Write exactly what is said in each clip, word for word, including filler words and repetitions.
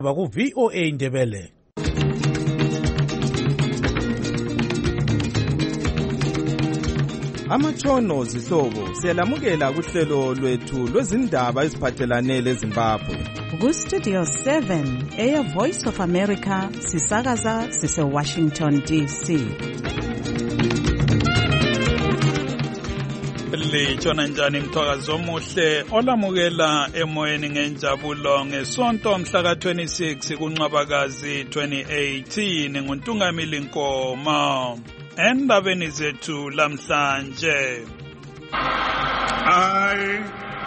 Baku V O A Ndebele. Amatshono zihlobo siyalamukela kuhlelo lwethu lwezindaba eziphathelane leZimbabwe. Ku Studio seven, Air Voice of America, sisakaza sise Washington D C. Litshona njani mthwakazi omuhle olamukela emoyeni ngenjabulo ngesonto mhla ka twenty-six kuNcwabakazi twenty eighteen nguNtungamili Nkoma. Endabeni zethu lamhlanje. I,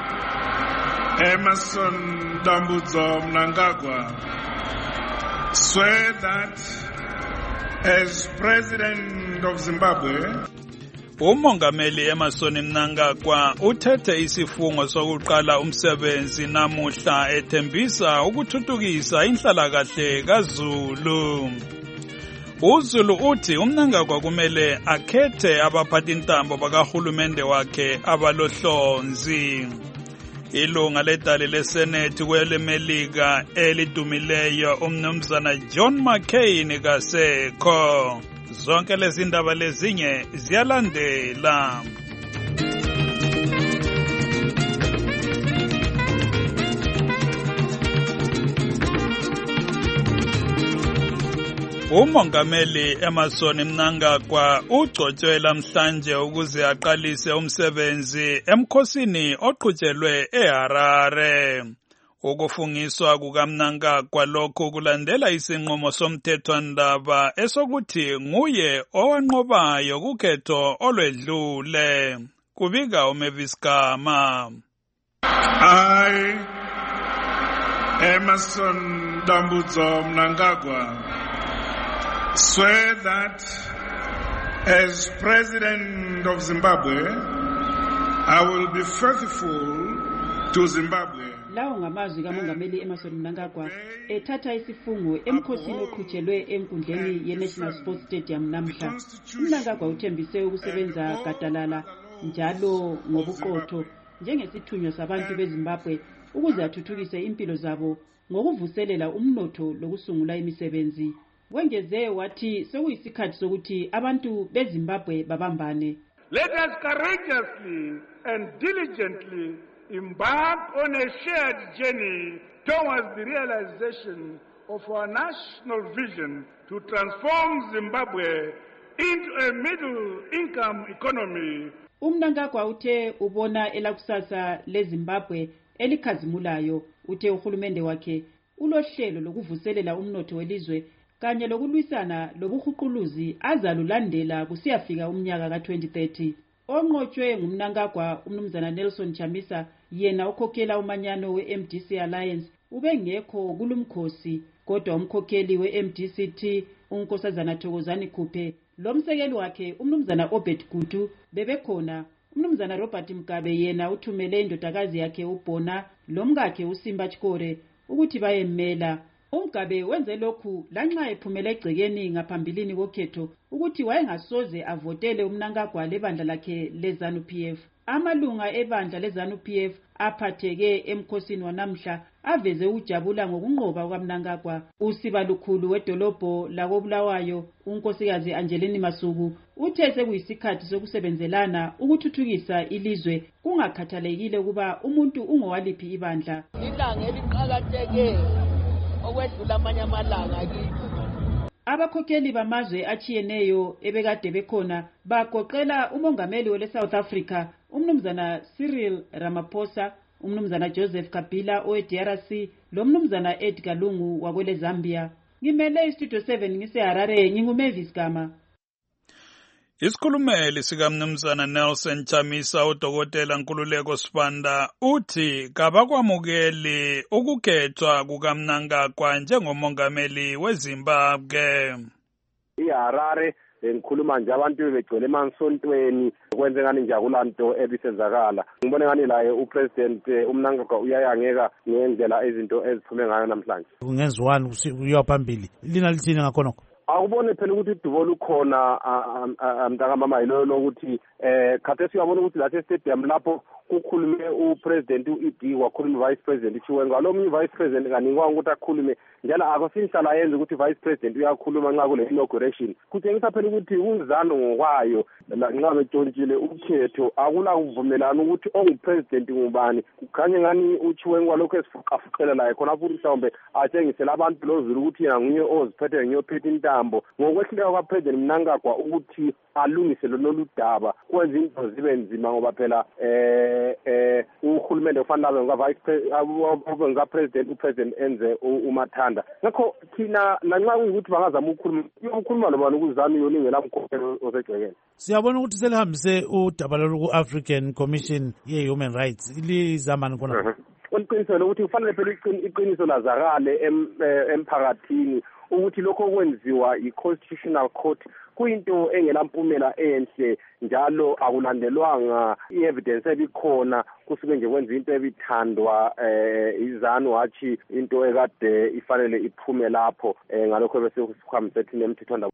Emerson Dambudzo Mnangagwa, swear that as President of Zimbabwe, uMongameli Emerson Mnangagwa uthethe isifungo sokuqala umsebenzi namuhla ethembisa ukuthuthukisa inhlalakahle kaZulu. uZulu uthi uMnangagwa kumele akhethe abaphathintambo bakahulumende wakhe abalohlonzi. Ilunga ledale leSenate kwelemelika elidumileyo umnumzana John McCain kasekho. Zonke lezi ndaba lezinye ziyalandela. uMongameli Emerson Mnangagwa ugcotshwe namhlanje ukuze aqalise umsebenzi emkhosini oqhutshelwe eHarare. Ukufungiswa kukaMnangagwa lokho kulandela isinqumo somthethwandaba esokuthi nguye owanqobayo kukhetho olwedlule. Kubika uMavis Gama. I, Emerson Dambudzo Mnangagwa, swear that as President of Zimbabwe, I will be faithful to Zimbabwe. Lawo ngamazwi kaMongameli Emerson Mnangagwa ethatha isifungo emkhosini oqhutshelwe enkundleni ye-National Sports Stadium namhla. uMnangagwa uthembise ukusebenza gadalala njalo ngobuqotho njengesithunywa sabantu beZimbabwe ukuze athuthukise impilo zabo ngokuvuselela umnotho lokusungula imisebenzi. Wengeze wathi sekuyisikhathi sokuthi abantu beZimbabwe babambane. Let us courageously and diligently embark on a shared journey towards the realization of our national vision to transform Zimbabwe into a middle-income economy. uMnangagwa uthe ubona elakusasa leZimbabwe elikhazimulayo. Uthe uhulumende wakhe ulohlelo lokuvuselela umnotho welizwe kanye lokulwisana lobuhuquluzi azalulandela kusiyafika umnyaka ka twenty thirty. Onqotshwe nguMnangagwa umnumzana Nelson Chamisa, yena ukhokhela umanyano we-M D C Alliance, ubengekho kulumkhosi, kodwa umkhokheli we-M D C T uNkosazana Thokozani Khuphe lomsekeli wakhe umnumzana Obed Gutu bebekhona. Umnumzana Robert Mugabe yena uthumele indodakazi yakhe uBhona lomkakhe uSimba Chikore ukuthi bayemmela. uMgabe wenze lokhu lanxa ephumele egcekeni ngaphambilini kokhetho ukuthi wayengasoze avotele uMnangagwa lebandla lakhe leZANU P F. Amalunga ebandla leZANU P F aphatheke emkhosini wanamhla aveze ujabula ngokunqoba kwaMnangagwa. Usibalukhulu wedolobho lakobulawayo uNkosikazi Angelini Masuku uthe sekuyisikhathi sokusebenzelana ukuthuthukisa ilizwe kungakhathalekile kuba umuntu ungowaliphi ibandla. Ilanga eliqhakatheke okwedlula amanye amalanga akithi. Abakhokheli bamazwe achiyeneyo ebekade bekhona bagoqela umongameli wele South Africa umnumzana Cyril Ramaphosa, umnumzana Joseph Kabila owe-D R C lomnumzana Edgar Lungu wakwele Zambia. Ngimele iStudio seven ngiseHarare, nginguMavis Gama. Isikhulumeli sikaMnumzana Nelson Chamisa uDokotela Nkululeko Sibanda uthi kabakwamukeli ukukhethwa kukaMnangagwa njengomongameli weZimbabwe. iHarare ngikhuluma nje abantu begcwele emasontweni kwenze ngani nje akulanto ebisenzakala. Ngibone ngani laye uPresident uMnangagwa uyayangeka ngendlela izinto eziphume ngayo namhlanje. Kungenziwani uyaphambili lina lithini ngakhonokho? Akubone phela ukuthi udubo lukhona mntaka mama yilo lokuthi eh khathesi uyabona ukuthi la stadium lapho kukhulume upresident u-ed wakhuluma vice president uchiwenga lo munye vice president kaningiwa ukuthi akhulume njalo akusinisala yenza ukuthi vice president uyakhuluma nxa kule inauguration kutshengisa phela ukuthi uzano ngokwayo nxa betshontshile ukhetho akula kuvumelana ukuthi ongupresident ngubani kukhanye ngani uchiwenga walokho esifuqafuqela laye khona futhi mhlawumbe atshengisela abantu lozulu ukuthi yena nguye oziphethe ngiyophethe intambo ngokwehluleka kwapresident Mnangagwa ukuthi alungise lolu daba kwenza into zibe nzima ngoba phela eh eh uhulumende ufanele ngoba vice president upresident enze umathanda ngakho thina lanxa ukuthi bangazama ukukhuluma ukukhuluma lobani ukuzama yoningela umkhokhelo osegcekeni. Siyabona ukuthi selihambise udaba lolu African Commission ye Human Rights ilizamani khona. Uqinisele ukuthi kufanele phela iqiniso lazakale emphakathini ukuthi lokho kwenziwa i-Constitutional Court kuyinto engelampumela enhle njalo akulandelwanga i-evidence ebikhona kusuke nje kwenza into ebithandwa eh izanu wathi into ekade ifanele iphume lapho ngalokho bese kuhambisethini emthethwana.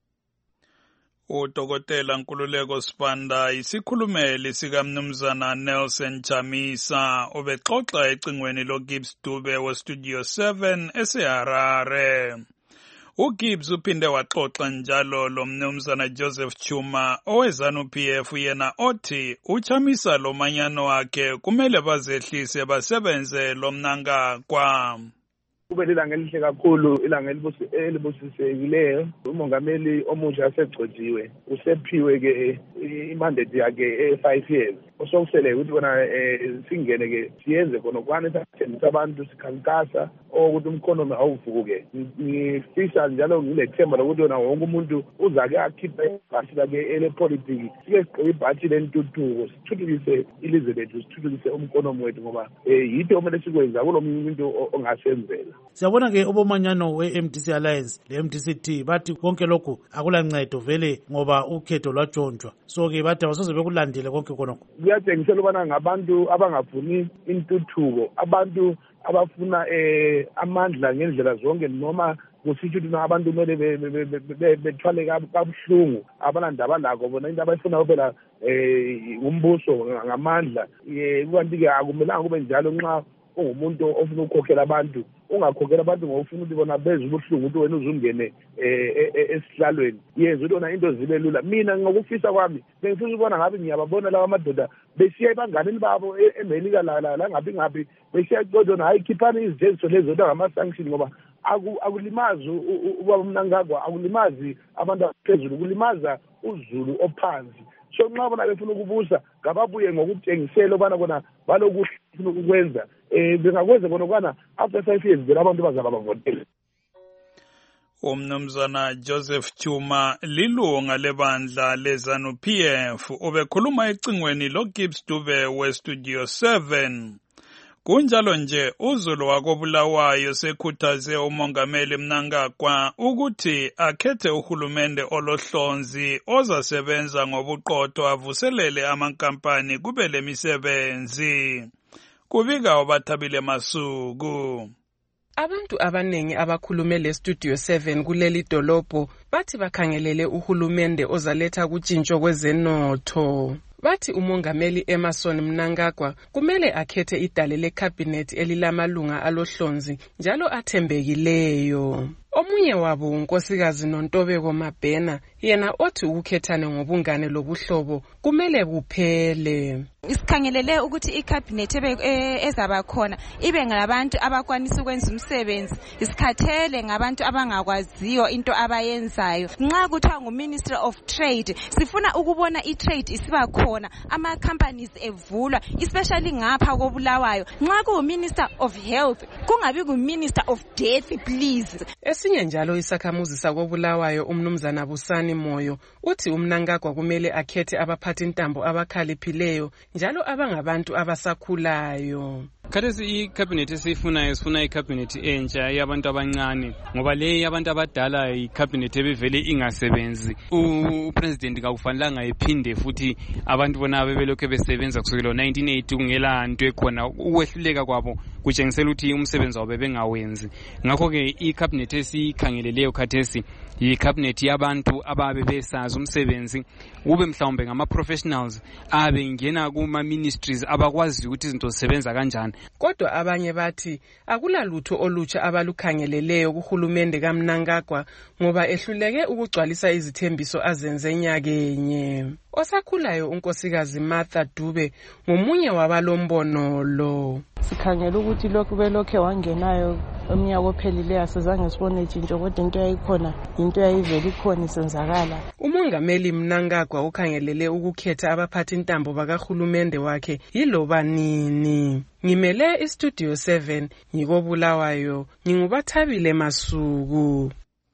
Udokotela Nkululeko Sibanda isikhulumeli sikaMnumzana Nelson Chamisa ubexoxa ecingweni loGibbs Dube weStudio seven eseHarare. uGibbs uphinde waxoxa njalo lo Mnumzana Joseph Chuma owezanu-P F yena othi uChamisa lo manyano wakhe kumele bazehlise basebenze lo Mnangagwa. Kube lilanga elihle kakhulu ilanga elibusisekileyo umongameli omusha asegcotshiwe usephiwe ke imandate yakhe e-five years osokusele ukuthi bona singene ke siyenze khona kwane sathembisa abantu sikhankasa ukuthi umkhonomi awuvuke ngifisa njalo ngilethemba lokuthi wona wonke umuntu uzake akhiphe ibhathi lakhe elepolitiki sike sigqoke ibhathi lentuthuko sithuthukise ilizwe lethu sithuthukise umkhonomi wethu ngoba yitho okumele sikwenza kulo muntu ongasenzela. Siyabona ke ubomanyano we-M D C Alliance le-M D C T bathi konke lokhu akulancedo vele ngoba ukhetho lwatshontshwa so ke bathi abasoze bekulandele konke khonokho. Kuyatshengisela ubana ngabantu abangafuni intuthuko abantu abafuna eh amandla ngendlela zonke noma kusitsho ukuthi abantu kumele bethwale kabuhlungu abanandaba lakho bona into abayifuna phela eh umbuso ngamandla kukanti ke akumelanga kube njalo nxa ungumuntu ofuna ukukhokhela abantu ungakhokhela abantu ngofuna ukuthi bona bezwe ubuhlungu ukuthi wena uzungene esihlalweni yenza ukuthi wona into zibe lula. Mina ngokufisa kwami bengifisa ukubona ngabe ngiyababona lawa amadoda besiya ebanganeni babo eMelika la la ngapi ngapi besiya kodwa hayi khiphani izenzo lezo ngama-sanction ngoba akulimazi ubaba Mnangagwa akulimazi abantu aphezulu kulimaza uzulu ophansi. So nxa bona befuna ukubusa ngababuye ngokutshengisela ubana bona balokuhle ufuna ukwenza eh bengakwenza bona ukwana after five years vele abantu bazaba bavotela. Umnumzana Joseph Chuma lilunga lebandla lezanu-P F ubekhuluma ecingweni loGibbs Dube weStudio seven. Kunjalo nje uZulu wakobulawayo sekhuthaze umongameli Mnangagwa ukuthi akhethe uhulumende olohlonzi ozasebenza ngobuqotho avuselele amankampani kube lemisebenzi. Kubika uBathabile Masuku. Abantu abanengi abakhulume leStudio seven kuleli dolobho bathi bakhangelele uhulumende ozaletha kutshintsho kwezenotho. Bathi umongameli Emmerson Mnangagwa kumele akhethe idale lekhabhinethi elilamalunga alohlonzi njalo athembekileyo. Omunye wabo unkosikazi Nontobeko Mabhena yena othi ukukhethane ngobungane lobuhlobo kumele kuphele. Isikhangelele ukuthi ikhabhinethi ezaba khona ibe ngabantu abakwanisa ukwenza umsebenzi isikhathele ngabantu abangakwaziyo into abayenzayo. Nxa kuthiwa nguMinister of Trade sifuna ukubona itrade isiba khona ama companies evulwa especially ngapha koBulawayo. Nxa kuMinister of Health kungabi kuMinister of Death please. Esinye njalo isakhamuzi sakoBulawayo umnumzana Busani Moyo uthi uMnangagwa kumele akhethe abaphathi intambo abakhaliphileyo njalo abangabantu abasakhulayo. Khathesi i-cabinet esiyifunayo sifuna i-cabinet entsha yabantu abancane ngoba le yabantu abadala i-cabinet ebevele ingasebenzi. U-president kakufanelanga ephinde futhi abantu bona bebelokhu besebenza kusukela nineteen eighty kungela nto ekhona. Ukwehluleka kwabo kutshengisela ukuthi umsebenzi wabo bengawenzi. Ngakho-ke i-cabinet esiyikhangeleleyo khathesi yi-cabinet yabantu ababe besazi umsebenzi, kube mhlawumbe ngama-professionals abe ngena kuma-ministries abakwazi ukuthi izinto zisebenza kanjani. Kodwa abanye bathi akulalutho olutsha abalukhangeleleyo kuhulumende kaMnangagwa ngoba ehluleke ukugcwalisa izithembiso azenze nyakenye. Osakhulayo unkosikazi Martha Dube ngomunye wabalombono lo. Sikhangela ukuthi lokhu belokhe wangenayo eminyaka ophelileyo asizange sibone tshintsho, kodwa into yayikhona into yayivela ikhona isenzakala. Umongameli Mnangagwa ukhangelele ukukhetha abaphathi intambo bakahulumende wakhe yiloba nini. Ngimele iStudio seven ngikobulawayo, ngingubathabile Masuku.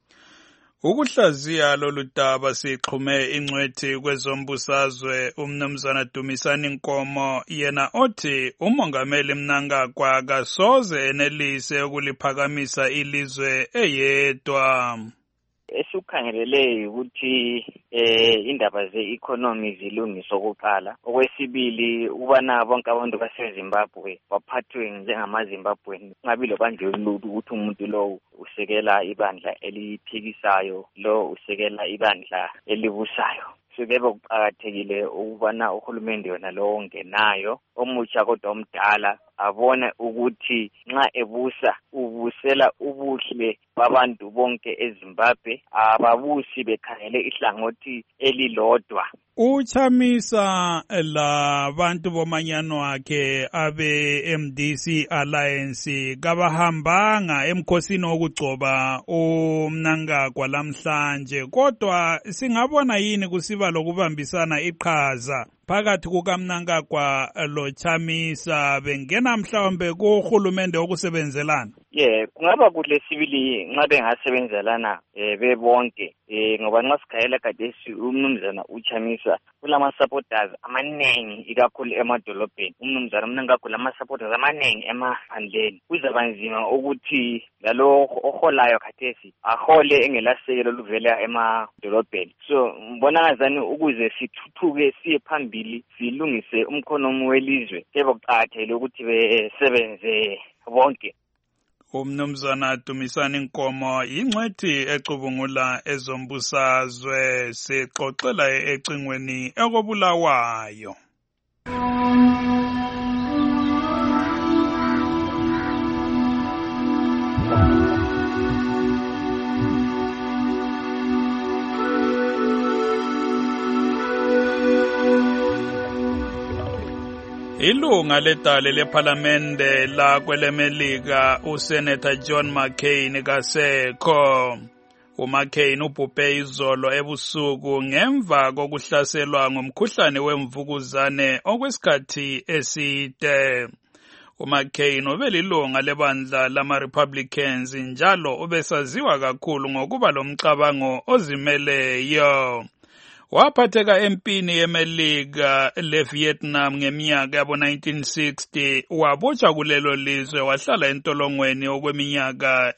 Ukuhlaziya lolu daba sixhume ingcwethi kwezombusazwe umnumzana Dumisani Nkomo, yena othi umongameli Mnangagwa kasoze enelise ukuliphakamisa ilizwe eyedwa. Esukhangelele ukuthi eh indaba ze-economy zilungiswe okokuqala. Okwesibili ubana bonke abantu baseZimbabwe baphathwe njengamaZimbabweni, kungabi lobandlululo ukuthi umuntu lo usekela ibandla eliphikisayo, lo usekela ibandla elibusayo. Sukebe kuqakathekile ukubana uhulumende yona lo ongenayo omutsha kodwa omdala abone ukuthi nxa ebusa ubusela ubuhle babantu bonke eZimbabwe, ababusi bekhangele ihlangothi elilodwa. Uchamisa labantu bomanyano wakhe abe M D C Alliance kabahambanga emkhosini wokugcoba uMnangagwa lamhlanje, kodwa singabona yini kusiba lokubambisana iqhaza phakathi kukaMnangagwa lo Chamisa bengena mhlawumbe kuhulumende okusebenzelana? Yeah, kungaba kuhle sibili nxa bengasebenzelana eh bebonke eh ngoba nxa sikhayela kadesi umnumzana uChamisa kulama supporters amaningi ikakhulu emadolobheni. Umnumzana Mnangagwa lama supporters amaningi emaphandleni. Kuzaba nzima ukuthi lalo oholayo khathesi ahole engelasekelo luvela emadolobheni. So mbona ngazani ukuze sithuthuke siye phambili silungise umkhono welizwe kebe kuqathele ukuthi besebenze bonke. Umnumzana Dumisani Nkomo ingcwethi ecubungula ezombusazwe, sixoxela ecingweni ekobulawayo. Ilunga ledale lephalamende la kwelemelika uSenator John McCain kasekho. uMcCain ubhubhe izolo ebusuku ngemva kokuhlaselwa ngomkhuhlane wemvukuzane okwesikhathi eside. uMcCain ubelilunga lebandla lama-Republicans njalo ubesaziwa kakhulu ngokuba lomcabango ozimeleyo. Waphatheka empini yemelika leVietnam ngeminyaka yabo nineteen sixty, wabotshwa kulelo lizwe wahlala entolongweni okweminyaka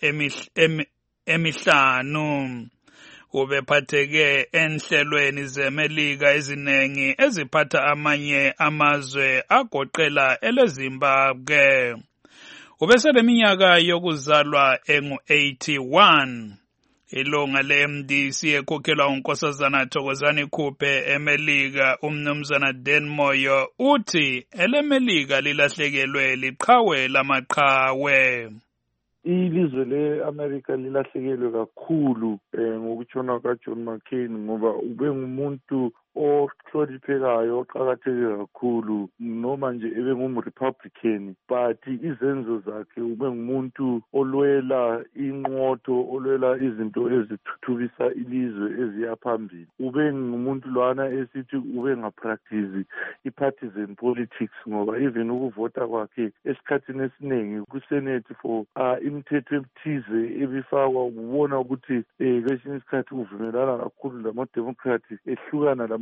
emihlanu. Ubephatheke enhlelweni zemelika ezinengi eziphatha amanye amazwe agoqela eleZimbabwe. Ubeseleminyaka yokuzalwa engu eighty-one. Ilunga le-M D C ekhokhelwa unkosazana Thokozani Khuphe emelika umnumzana Dan Moyo uthi elemelika lilahlekelwe liqhawe lamaqhawe. Ilizwe le-America lilahlekelwe kakhulu eh, ngokutshona kaJohn McCain ngoba ube ngumuntu ohloniphekayo oqakatheke kakhulu noma nje ebe ngumRepublican, but izenzo zakhe ube ngumuntu olwela inqotho, olwela izinto ezithuthukisa ilizwe eziya phambili. Ube ngumuntu lwana esithi ube ngapractice i-partisan politics ngoba even ukuvota kwakhe esikhathini esiningi kuSenate for uh, imithetho ethize ebifakwa ubona ukuthi eh kwesinye isikhathi uvumelana kakhulu lama-Democrat ehlukana lama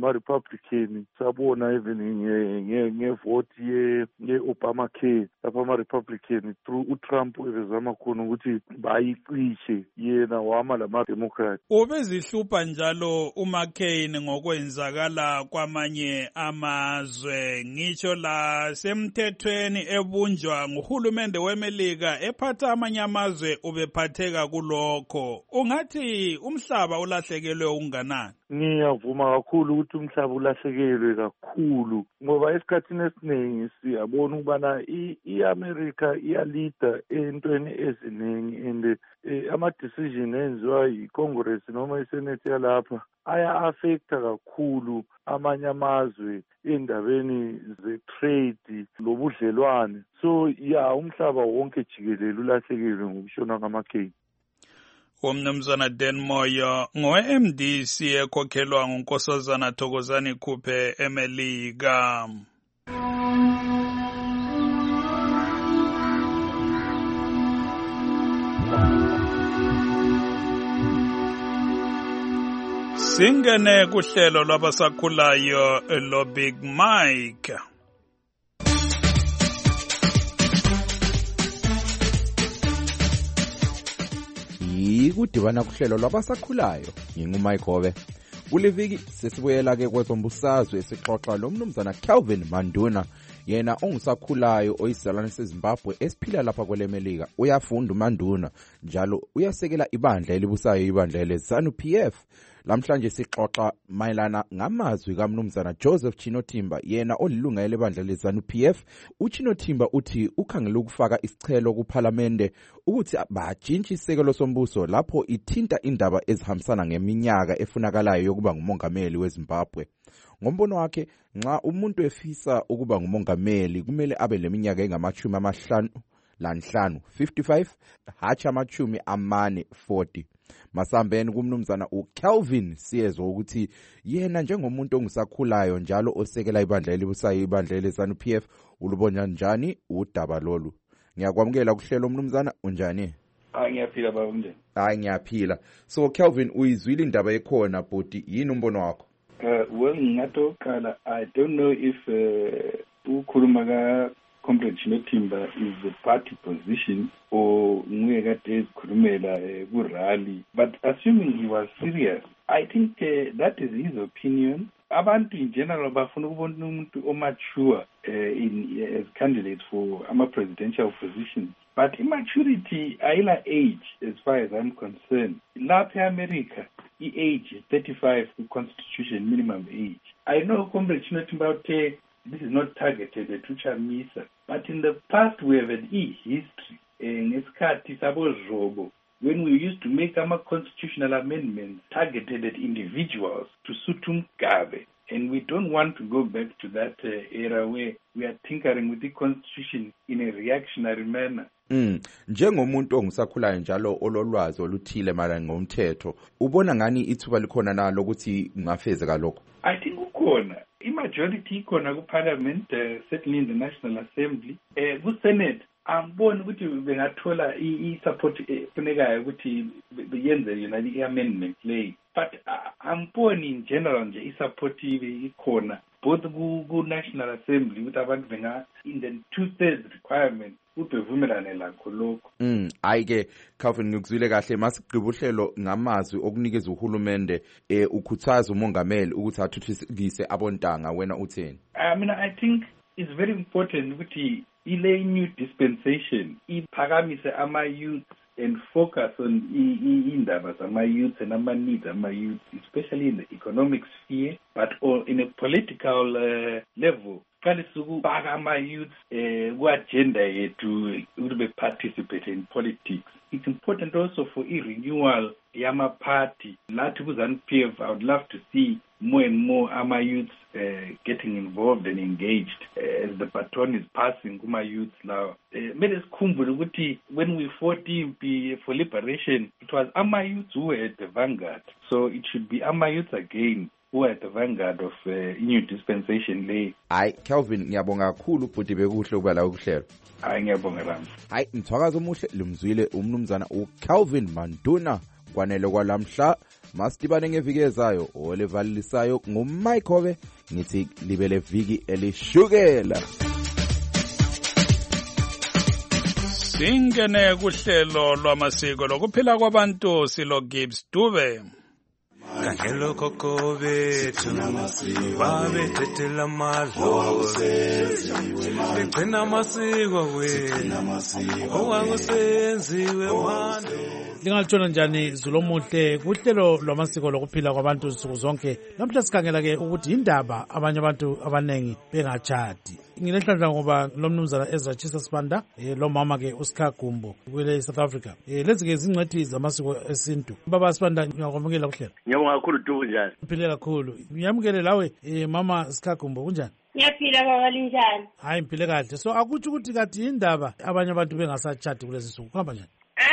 ama-Republican sabona even ngevote ye-Obamacare lapho ama-Republican through uTrump ebezama khona ukuthi bayicishe yena wama lama-Democrat. Ubezihlupha njalo uMcCain ngokwenzakala kwamanye amazwe ngitsho la semthethweni ebunjwa nguhulumende weMelika ephatha amanye amazwe ubephatheka kulokho. Ungathi umhlaba ulahlekelwe unganani? Ngiyavuma kakhulu ukuthi umhlaba ulahlekelwe kakhulu ngoba esikhathini esiningi siyabona ukubana i-America iyalida entweni eziningi and ama-decision enziwa yi-Congress noma i-Senate yalapha aya-affecta kakhulu amanye amazwe endabeni ze-trade lobudlelwane. So ya umhlaba wonke jikelele ulahlekelwe ngokushona kaMcCain. Umnumzana Dan Moyo ngo-M D C ekhokhelwa nguNkosazana Thokozani Khuphe eMelika. Singene kuhlelo lwabasakhulayo lo Big Mike. Kudibana kuhlelo lwabasakhulayo ngingumike Gobe. Kuliviki sesibuyela ke kwezombusazwe esixoxa lo mnumzana Kelvin Manduna yena ongusakhulayo oyizalwane seZimbabwe esiphila lapha kwelemelika. Uyafunda uManduna njalo uyasekela ibandla elibusayo ibandla leZANU P F. Lamhlanje sixoxa mayelana ngamazwi kaMnumzana Joseph Chinothimba yena olilunga elebandla leZANU P F. uChinothimba uthi ukhangela ukufaka isicelo kuParliament ukuthi bajintshe isekelo sombuso lapho ithinta indaba ezihambisana ngeminyaka efunakalayo yokuba ngumongameli weZimbabwe. Ngombono wakhe nxa umuntu efisa ukuba ngumongameli kumele abe leminyaka engamachumi amahlanu lanhlanu fifty-five hacha amachumi amane forty. Masambeni kumnumzana uKelvin siyezwa ukuthi yena njengomuntu ongusakhulayo njalo osekela ibandla elibusayo ibandla leZANU P F ulubona njani udaba lolu. Ngiyakwamukela kuhlelo mnumzana unjani? Hayi ngiyaphila baba unjani? Hayi ngiyaphila. So Kelvin uyizwile indaba ekhona bodi yini umbono wakho? Uh, well ngatoqala I don't know if uh, ukhuluma ka Comrade Chinothimba is the party position or nguye kade ezikhulumela ku rally, but assuming he was serious, I think uh, that is his opinion. Abantu in general bafuna ukubona umuntu omature uh, in uh, as candidates for ama presidential positions, but immaturity ayila age as far as I'm concerned. Lapha eAmerica i-age is thirty-five, the constitution minimum age. I know Comrade Chinothimba uthe this is not targeted at Uchamisa, but in the past we have an e-history ngesikhathi sabo Zobo when we used to make our constitutional amendments targeted at individuals to suit Mugabe, and we don't want to go back to that uh, era where we are tinkering with the constitution in a reactionary manner. Mm. Njengomuntu ongusakhulayo njalo ololwazi oluthile mara ngomthetho ubona ngani ithuba likhona nalo ukuthi ngafezeka lokho? I think ukhona i-majority ikhona ku-parliament, uh, certainly in the National Assembly. Uh, ku-Senate angiboni ukuthi bengathola i-support efunekayo ukuthi beyenze yona i-amendment leyi, but angiboni in general nje i-support ikhona both ku-National Assembly ukuthi abantu benga in the two-thirds requirement ubevumelane lakho lokho. Mm, ayike Kelvin ngikuzwile kahle masigqiba uhlelo ngamazwi okunikeza uhulumende eh ukhuthaza umongameli ukuthi athuthukise abontanga wena utheni? I mean I think it's very important ukuthi ile new dispensation iphakamise ama youth and focus on indaba zama youth and ama needs ama youth, especially in the economic sphere, but all in a political uh, level. Kalisukubaka ama youth ku agenda yethu ukuthi participate in politics. It's important also for a renewal yama party. Lathi kuZANU P F, I would love to see more and more ama youths uh, getting involved and engaged uh, as the baton is passing kuma youths now. Mele sikhumbule ukuthi when we fought for liberation, it was ama youths who were at the vanguard. So it should be ama youths again who are at the vanguard of uh, new dispensation lay. Hayi Kelvin ngiyabonga kakhulu futhi bekuhle ukuba la ukuhlelo. Hayi ngiyabonga lami. Hayi mthwakazo omuhle lumzwile umnumzana uKelvin Manduna kwanele kwalamhla Masitibane ngeviki ezayo olevalisayo nguMike Hobe ngithi libele viki elishukela. Singene kuhlelo lwamasiko lokuphila kwabantu silo Gibbs Dube. Kangelo koko bethu babe thethela madlo sigcina amasiko wena owakusenziwe manje. Lingalutshona njani Zulomuhle kuhlelo lwamasiko lokuphila kwabantu nsuku zonke. Namhla sikhangela ke ukuthi indaba abanye abantu abanengi bengachati. Ngilenhlanhla ngoba lo mnumzana Ezra Chisa Sibanda eh, lo mama ke uSikha Gumbo kwele South Africa. Eh, lezi ke izingcwethi zamasiko esintu. Baba Sibanda ngiyakwamukela kuhlelo. Ngiyabonga kakhulu Dubu njani? Uphile kakhulu. Ngiyamukele lawe eh, mama Sikha Gumbo kunjani? Ngiyaphila baba linjani? Hayi mphile kahle. So akuthi ukuthi kathi indaba abanye abantu bengasachati kulezi nsuku kuhamba njani?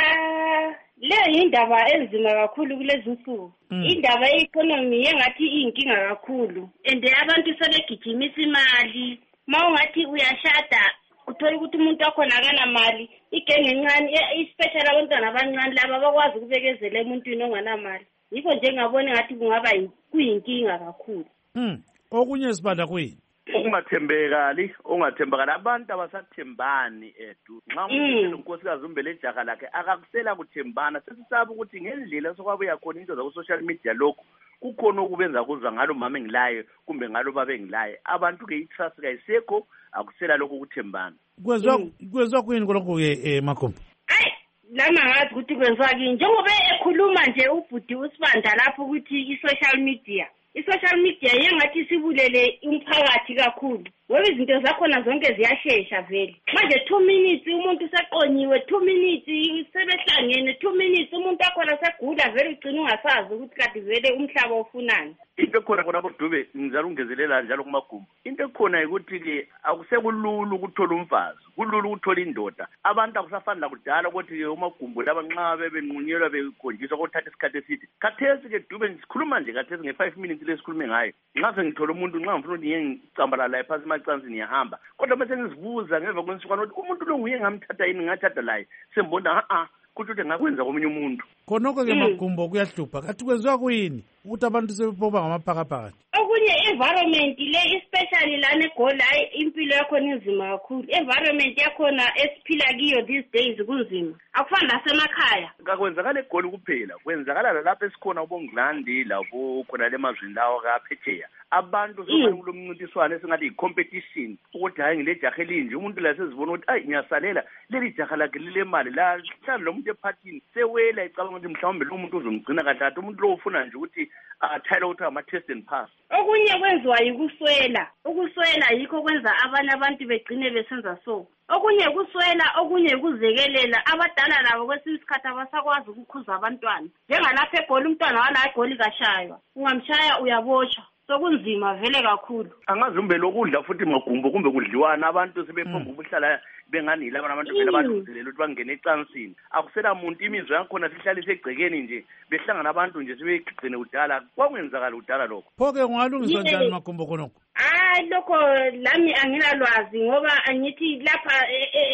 Ah, le indaba enzima kakhulu kulezi nsuku. Indaba ye-economy engathi inkinga kakhulu. And abantu sebegijimisa imali. Mawungathi uyashada uthola ukuthi umuntu wakhona akanamali igenge encane especially abantwana abancane laba bakwazi ukubekezela emuntwini onganamali. Yikho nje ngabona ngathi kungaba kuyinkinga kakhulu. Mm. Okunye Sibanda kuyini? Ukungathembekali, ungathembakala abantu abasathembani edu. Nxa umuntu unkosikazi umbele ejaha lakhe akakusela kuthembana sesisaba ukuthi ngendlela sokwabuya khona into zaku social media lokho kukhona ukubenza kuzwa ngalo mama engilaye kumbe ngalo baba engilaye. Abantu ke itrust kayisekho akusela lokho kuthembana. Kwezwa kwezwa kuyini kolokho ke eh, Makhombo? Hayi lama ngathi ukuthi kwenziwa kini njengoba ekhuluma nje ubhudi uSibanda lapho ukuthi i-social media I-social media yengathi sibulele umphakathi kakhulu. Ngoba izinto zakhona zonke ziyashesha vele. Manje two minutes umuntu seqonyiwe, two minutes sebehlangene, two minutes umuntu akhona segula vele ugcina ungasazi ukuthi kade vele umhlaba ufunani. Into khona khona bodube ngizala ungezelela njalo kuMagumbo. Into khona ukuthi ke akusekulula ukuthola umfazi, kulula ukuthola indoda. Abantu akusafani la kudala ukuthi ke uMagumbo laba nxa bebenqunyelwa bekonjiswa ukuthatha isikhathi eside. Khathesi ke Dube ngisikhuluma nje khathesi nge five minutes lesikhulume ngayo. Ngaze ngithola umuntu nxa ngifuna ukuthi ngicambala la phansi macansi niyahamba. Kodwa bese ngizibuza ngeva kwensuku ukuthi umuntu lo nguye ngamthatha yini ngathatha laye. Sembona a a kuthi ukuthi ngakwenza komunye umuntu. Khonoko ke Magumbo kuyahlupha. Kathi kwenziwa kuyini ukuthi abantu sebephoba ngamaphakaphakathi? Okunye environment le especially lana eGola impilo yakho inzima kakhulu. Environment yakhona esiphila kiyo these days kunzima. Akufani lasemakhaya. Kakwenzakala eGoli kuphela. Kwenzakala lapha esikhona uBongilandi lapho khona lemazweni lawo kaPhetsheya. Abantu sokuba kulomncintiswano esingathi i-competition ukuthi hayi ngile jaha elinje umuntu la sezibona ukuthi ayi ngiyasalela leli jaha lakhe lile mali la hlala lo muntu ephathini sewela icabanga ukuthi mhlawumbe lo muntu uzomgcina kahle umuntu lo ufuna nje ukuthi athayile ukuthi ama test and pass. Okunye kwenziwa yikuswela. Ukuswela yikho kwenza abanye abantu begcine besenza so. Okunye kuswela, okunye kuzekelela abadala labo kwesinye isikhathi abasakwazi ukukhuza abantwana. Njengalapha eGoli umntwana wala eGoli kashaywa. Ungamshaya uyaboshwa. Sokunzima vele kakhulu. Angazi umbe lokudla futhi Magumbo kumbe kudliwana abantu sebephomba ukuhlala bengani laba abantu vele abaluzelela ukuthi bangene ecansini. Akusela umuntu imizwa yakhona sihlala isegcekeni nje behlangana abantu nje sebegcine udala kwangenzakala udala lokho. Phoke ngalungiswa njani Magumbo khonoko? Ah lokho lami anginalwazi ngoba angithi lapha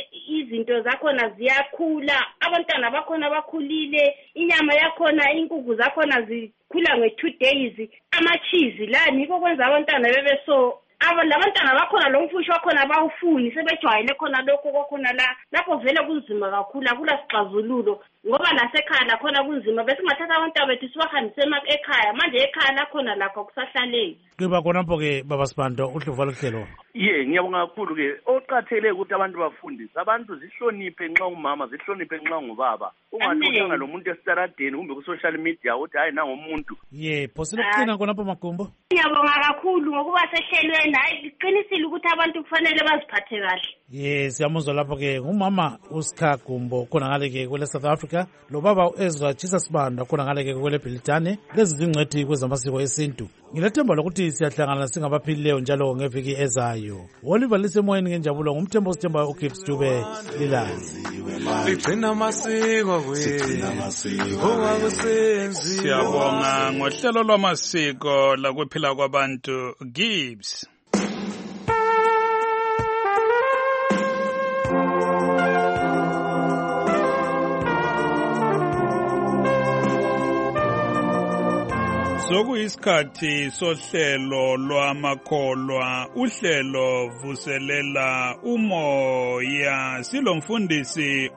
izinto zakhona ziyakhula abantwana bakhona bakhulile inyama yakhona inkukhu zakhona zikhula nge two days amachizi la niko kwenza abantwana bebe so aba labantwana bakhona lo mfusho wakhona bawufuni sebejwayele khona lokho kwakhona la lapho vele kunzima kakhulu akula sixazululo ngoba lasekhaya la khona kunzima bese ngathatha abantwana bethu sibahambise ekhaya manje ekhaya la khona lapho kusahlaleki kuba khona mpo ke baba Sibanda uhluva lohlelo. Ye ngiyabonga kakhulu ke oqathele ukuthi abantu bafundise abantu zihloniphe nxa umama zihloniphe nxa ngubaba ungathukanga lo muntu esitaradeni kumbe ku social media uthi hayi nango umuntu. Ye phosile ukucina khona pho Magumbo. Ngiyabonga kakhulu ngokuba sehlelweni hayi iqinisile ukuthi abantu kufanele baziphathe kahle. Ye siyamuzwa lapho ke ngumama uSikha Gumbo khona ngale ke kwele South Africa lo baba Ezra Chisa Sibanda khona ngale ke kwele Britane lezi zingcwethi kwezamasiko esintu. Ngilethemba lokuthi siyahlangana singabaphilileyo njalo ngeviki ezayo. Oliver lisemoyeni ngenjabulo ngumthembo sithemba uGibbs Dube lilazi. Ligcina amasiko wena. Siyabonga ngohlelo lwamasiko lakuphila kwabantu Gibbs. sokuyisikhathi sohlelo lwamakholwa uhlelo vuselela umoya silomfundisi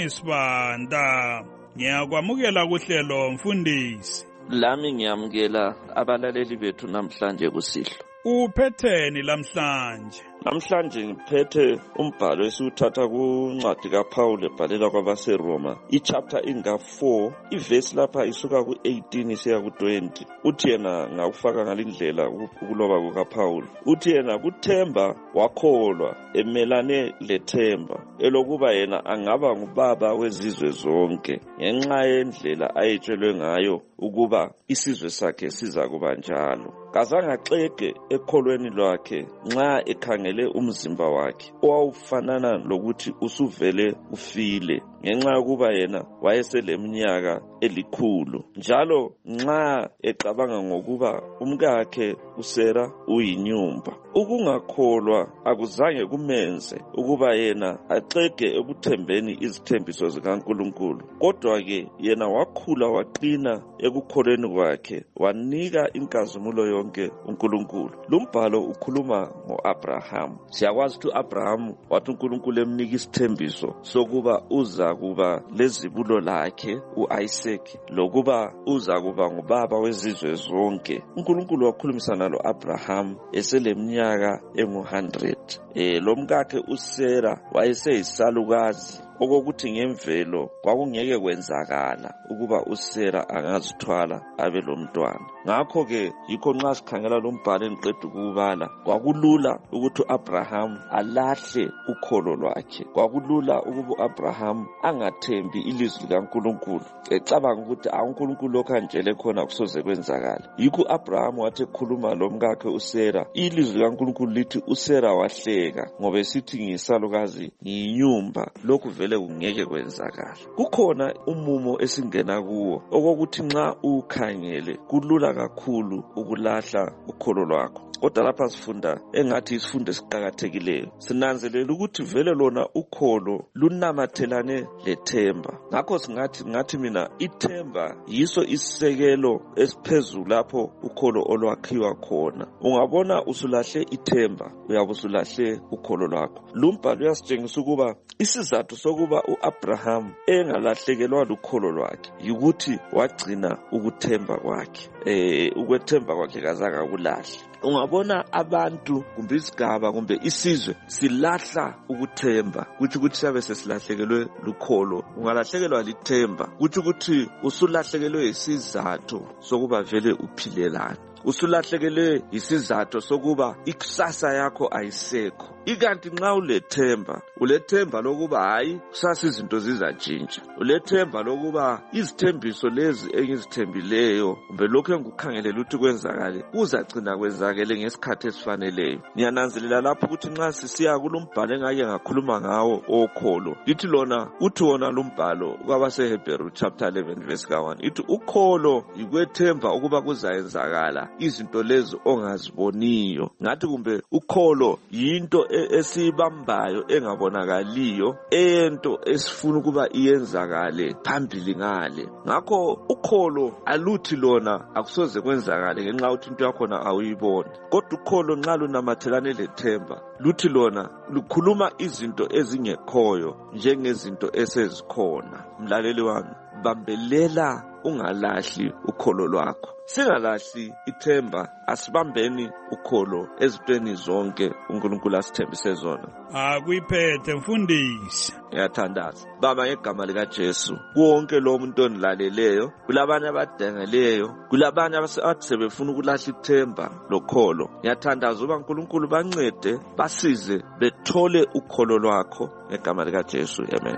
usenisibanda. Ngiyakwamukela kuhlelo mfundisi. Lami ngiyamukela abalaleli bethu namhlanje kusihlwa. Uphetheni lamhlanje? Namhlanje ngiphethe umbhalo esiwuthatha kuncwadi kaPaul ebhalela kwabaseRoma, ichapter inga four, ivesi lapha isuka ku-eighteen isiya ku-twenty. Uthi yena ngakufaka ngalindlela ukuloba kukaPaul. Uthi yena kuthemba wakholwa emelane lethemba elokuba yena angaba ngubaba wezizwe zonke ngenxa yendlela ayetshelwe ngayo ukuba isizwe sakhe siza kuba njalo. Kazange axege ekholweni lwakhe nxa ekhangele umzimba wakhe owawufanana lokuthi usuvele ufile ngenxa yokuba yena wayeseleminyaka elikhulu, njalo nxa ecabanga ngokuba umkakhe uSera uyinyumba. Ukungakholwa akuzange kumenze ukuba yena axege ekuthembeni izithembiso zikaNkulunkulu, kodwa-ke yena wakhula waqina ekukholweni kwakhe wanika inkazimulo yonke uNkulunkulu. Lumbhalo ukhuluma ngo-Abraham. Siyakwazi ukuthi u-Abraham wathi uNkulunkulu emnika isithembiso sokuba uza kuba lezibulo lakhe u-Isaac lokuba uza kuba ngubaba wezizwe zonke. uNkulunkulu wakhulumisana lo-Abraham eseleminyaka engu hundred. Eh lo mkakhe uSera wayeseyisalukazi okokuthi ngemvelo kwakungeke kwenzakala ukuba uSera angazithwala abe lomntwana. Ngakho ke yikho nxa sikhangela lo mbhalo engiqeda ukubala, kwakulula ukuthi uAbraham alahle ukholo lwakhe. Kwakulula ukuba uAbraham angathembi ilizwi likaNkulunkulu, ecabanga ukuthi uNkulunkulu lokho anjele khona kusoze kwenzakala. Yikho uAbraham wathi ekhuluma lo mkakhe uSera, ilizwi likaNkulunkulu lithi uSera wahleka ngoba esithi ngiyisalukazi ngiyinyumba, lokhu vele kungeke kwenzakala. Kukhona umumo esingena kuwo okokuthi nxa ukhangele kulula kakhulu ukulahla ukholo lwakho. Kodwa lapha sifunda engathi isifundo esiqhakathekileyo. Sinanzelela ukuthi vele lona ukholo lunamathelane lethemba. Ngakho singathi ngathi mina ithemba yiso isisekelo esiphezulu lapho ukholo olwakhiwa khona. Ungabona usulahle ithemba, uyabe usulahle ukholo lwakho. Lumbhalo uyasitshengisa ukuba isizathu sokuba uAbraham engalahlekelwa lukholo lwakhe yikuthi wagcina ukuthemba kwakhe. Eh ukwethemba kwakhe kazange kulahle. Ungabona abantu kumbe isigaba kumbe isizwe silahla ukuthemba, kuthi ukuthi siyabe sesilahlekelwe lukholo. Ungalahlekelwa lithemba kuthi ukuthi usulahlekelwe isizathu sokuba vele uphilelana. Usulahlekelwe isizathu sokuba ikusasa yakho ayisekho. Ikanti nxa ulethemba, ulethemba lokuba hayi kusasa izinto zizatshintsha. Ulethemba lokuba izithembiso lezi engizithembileyo kumbe lokho engikukhangelela ukuthi kwenzakale kuzagcina kwenzakele ngesikhathi esifaneleyo. Ngiyananzelela lapho ukuthi nxa sisiya kulombhalo engake ngakhuluma ngawo okholo, lithi lona uthi wona lombhalo kwabaseHebrew chapter eleven verse one, ithi ukholo yikwethemba ukuba kuzayenzakala izinto lezi ongaziboniyo. Ngathi kumbe ukholo yinto esibambayo engabonakaliyo, ento esifuna ukuba iyenzakale phambili ngale. Ngakho ukholo aluthi lona akusoze kwenzakale ngenxa ukuthi into yakho awuyiboni, kodwa ukholo nxa lunamathelane lethemba luthi lona lukhuluma izinto ezingekhoyo njengezinto esezikhona. Mlaleli wami, bambelela ungalahli ukholo lwakho. Singalahli ithemba, asibambeni ukholo ezintweni zonke uNkulunkulu asithembise zona. Akuyiphethe mfundisi. Ngiyathandaza Baba ngegama lika Jesu, wonke lo muntu onilaleleyo, kulabanye abadengeleyo, kulabanye abathi sebefuna ukulahla ithemba lokholo. Ngiyathandaza uba uNkulunkulu bancede basize bethole ukholo lwakho ngegama lika Jesu. Amen.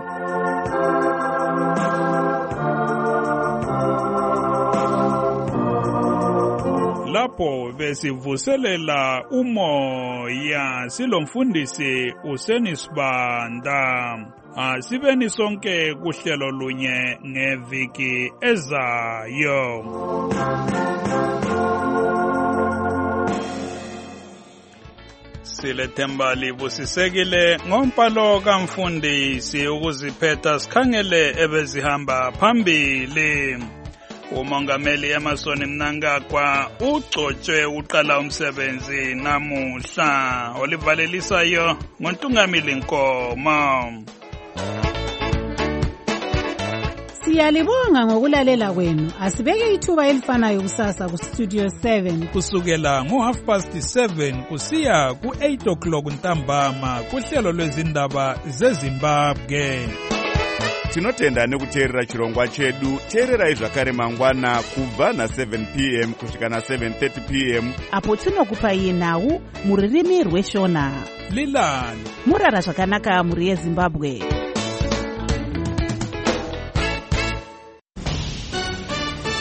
Lapho besivuselela umoya silomfundisi usenisibanda. Asibeni sonke kuhlelo lunye ngeviki ezayo. Silethemba libusisekile ngompalo kamfundisi ukuziphetha sikhangele ebezihamba phambili. umongameli Emmerson Mnangagwa ugcotshwe uqala umsebenzi namuhla. Olivalelisayo ngoNtungamili Nkomo. Siyalibonga ngokulalela kwenu. Asibeke ithuba elifanayo kusasa ku Studio seven kusukela ngo half past seven kusiya ku eight o'clock ntambama kuhlelo lwezindaba zeZimbabwe. Tinotenda nekuteerera chirongwa chedu. Teererai zvakare mangwana kubva na seven p m kusvika na seven thirty p m apo tinokupai nhau muririmi rweshona. Lilani murara zvakanaka muri yeZimbabwe.